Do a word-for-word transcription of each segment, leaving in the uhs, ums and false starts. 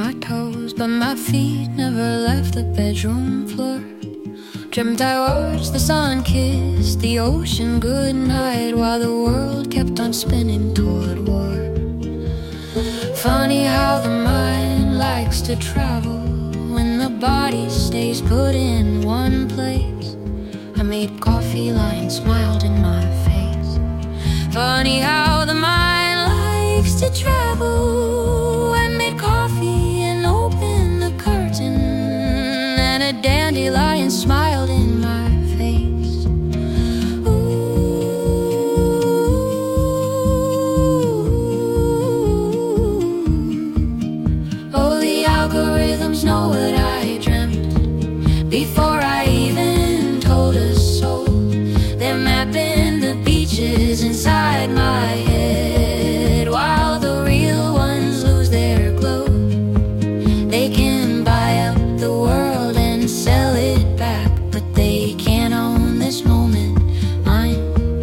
my toes, but my feet never left the bedroom floor. Dreamt I watched the sun kiss the ocean goodnight while the world kept on spinning toward war. Funny how the mind likes to travel when the body stays put in one place. I made coffee, lying smiled in my face. Funny how the mind likes to travel. I made coffee and opened the curtain, and a dandelion smiled in my face. Ooh. Oh, the algorithms know what I dreamt before I even told a soul. They're mapping the beaches inside my head while the real ones lose their glow. They can buy out the world and sell it back, but they can't own this moment, mine.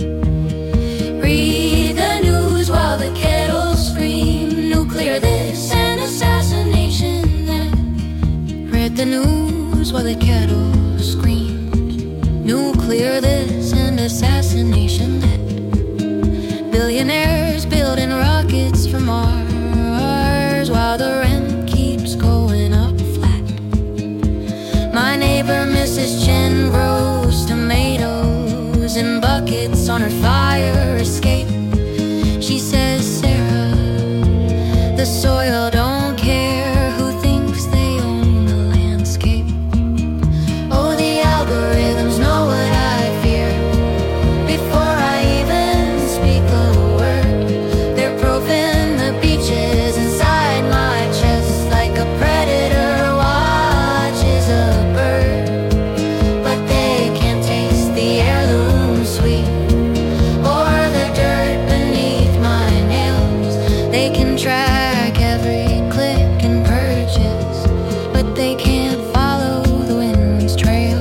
Read the news while the kettles scream, nuclear this and assassination that. Read the news while the kettle screamed, nuclear this and assassination that. Billionaires building rockets for Mars while the rent keeps going up flat. My neighbor Missus Chen grows tomatoes in buckets on her fire escape. She says, Sarah, the soil don't care who thinks they own the landscape. Oh, the algorithms know what I fear before I even speak a word. They're probing the beaches inside my chest like a predator watches a bird. But they can't taste the heirloom sweet or the dirt beneath my nails. They can track every click and purchase, but they can't follow the wind's trails.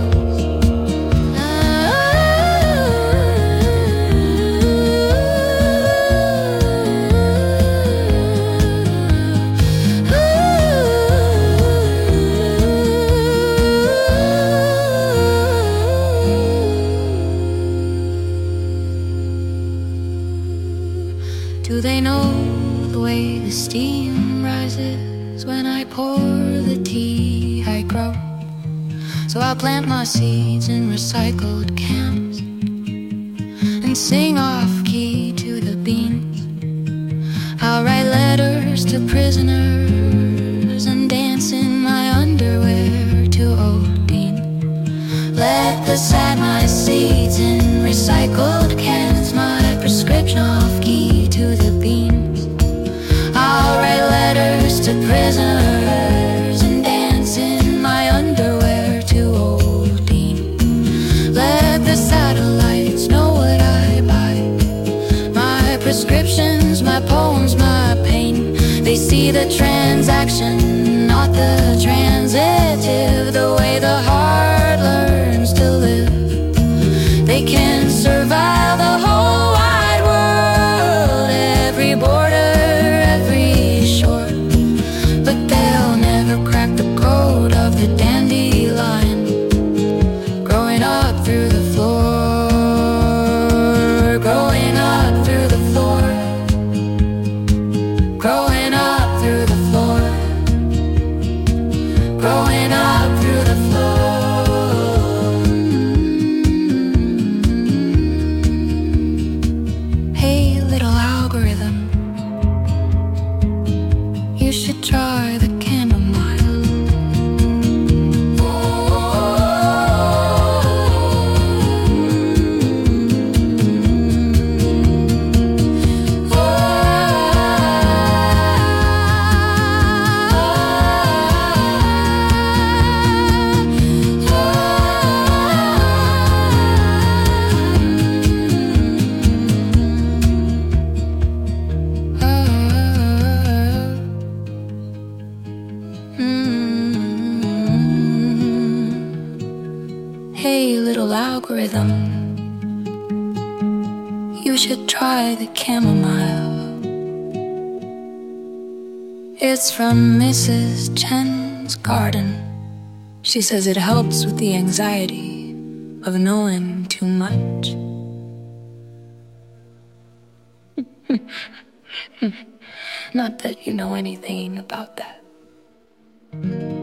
Do they know the way the steam rises when I pour the tea I grow? So I'll plant my seeds in recycled cans and sing off key to the beans. I'll write letters to prisoners and dance in my underwear to Odin. Let the sad my seeds in recycled cans, my prescription off key to the beans. I'll write letters to prisoners and dance in my underwear to Odin. Let the satellites know what I buy, my prescriptions, my poems, my pain. They see the transaction, not the transitive, the way the heart learns to live. They can survive the whole wide world, every border, every shore, but they'll never crack the code of the dandelion growing up through the floor, growing up through the floor, growing up through the floor, growing up through the floor. Hey, little algorithm, you should try the chamomile. Hey, little algorithm, you should try the chamomile. It's from Missus Chen's garden. She says it helps with the anxiety of knowing too much. Not that you know anything about that.